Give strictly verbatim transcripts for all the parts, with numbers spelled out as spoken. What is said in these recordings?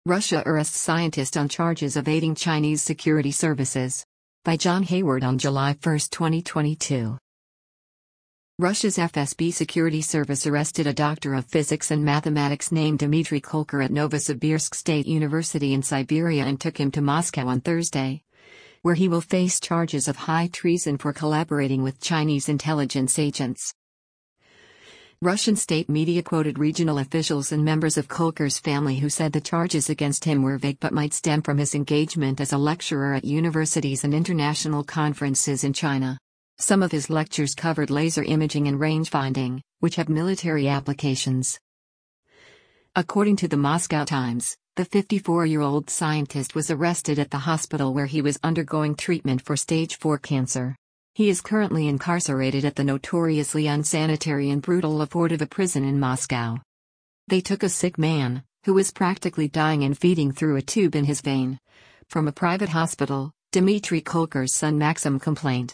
Russia arrests scientist on charges of aiding Chinese security services. By John Hayward on July first, twenty twenty-two. Russia's F S B security service arrested a doctor of physics and mathematics named Dmitry Kolker at Novosibirsk State University in Siberia and took him to Moscow on Thursday, where he will face charges of high treason for collaborating with Chinese intelligence agents. Russian state media quoted regional officials and members of Kolker's family who said the charges against him were vague but might stem from his engagement as a lecturer at universities and international conferences in China. Some of his lectures covered laser imaging and range-finding, which have military applications. According to the Moscow Times, the fifty-four-year-old scientist was arrested at the hospital where he was undergoing treatment for stage four cancer. He is currently incarcerated at the notoriously unsanitary and brutal Lefortovo prison in Moscow. They took a sick man, who was practically dying and feeding through a tube in his vein, from a private hospital, Dmitry Kolker's son Maxim complained.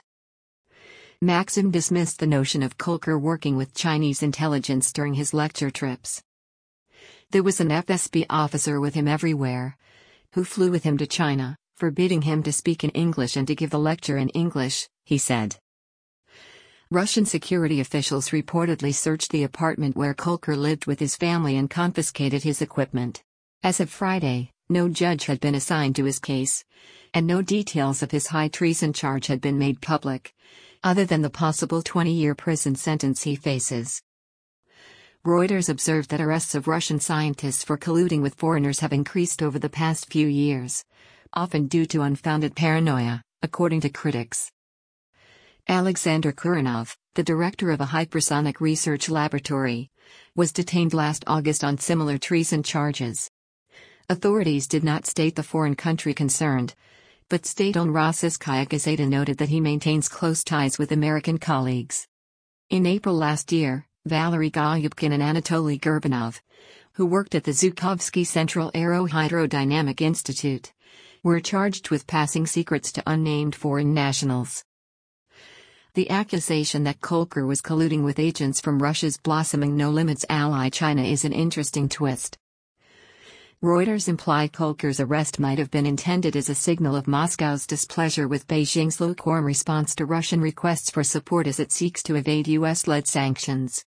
Maxim dismissed the notion of Kolker working with Chinese intelligence during his lecture trips. There was an F S B officer with him everywhere, who flew with him to China, forbidding him to speak in English and to give the lecture in English, he said. Russian security officials reportedly searched the apartment where Kolker lived with his family and confiscated his equipment. As of Friday, no judge had been assigned to his case, and no details of his high treason charge had been made public, other than the possible twenty-year prison sentence he faces. Reuters observed that arrests of Russian scientists for colluding with foreigners have increased over the past few years, often due to unfounded paranoia, according to critics. Alexander Kurinov, the director of a hypersonic research laboratory, was detained last August on similar treason charges. Authorities did not state the foreign country concerned, but state-owned Rossiyskaya Gazeta noted that he maintains close ties with American colleagues. In April last year, Valery Golyubkin and Anatoly Gurbanov, who worked at the Zhukovsky Central Aerohydrodynamic Institute, were charged with passing secrets to unnamed foreign nationals. The accusation that Kolker was colluding with agents from Russia's blossoming No Limits ally China is an interesting twist. Reuters implied Kolker's arrest might have been intended as a signal of Moscow's displeasure with Beijing's lukewarm response to Russian requests for support as it seeks to evade U S-led sanctions.